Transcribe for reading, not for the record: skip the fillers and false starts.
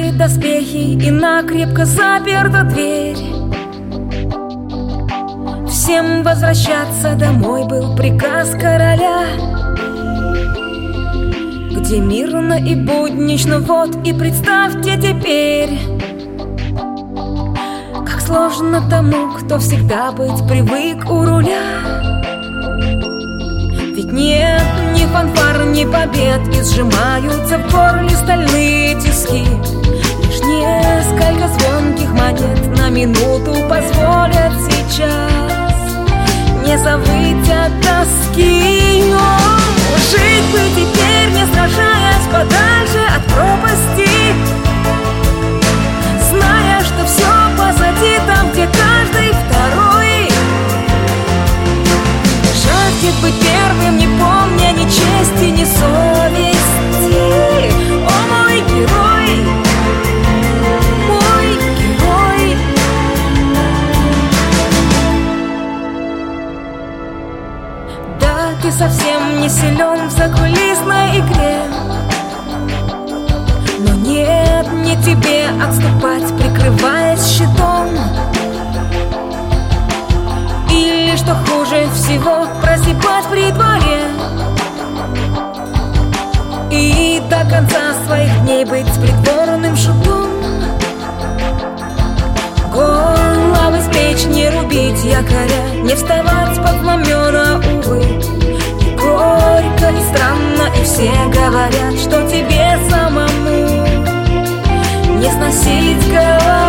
Сняты доспехи и накрепко заперта дверь. Всем возвращаться домой был приказ короля, где мирно и буднично, вот и представьте теперь, как сложно тому, кто всегда быть привык у руля. Ведь нет ни фанфар, ни побед, и сжимаются в горле стальные тиски. Лишь несколько звонких монет на минуту позволят сейчас не завыть от тоски. Но жить бы теперь, не сражаясь, подальше от пропасти, зная, что все позади, там, где каждый второй жаждет быть первым, не помня ни чести, ни совести. О, мой герой, мой герой. Да, ты совсем не силен в закулисной игре, но нет, не тебе отступать, прикрываясь щитом. Или, что хуже всего, прозябать при дворе и до конца своих дней быть придворным шутом. Головы с плеч не рубить якоря, не вставать под знамена, увы. И горько, и странно, и все говорят, что тебе самому не сносить голову.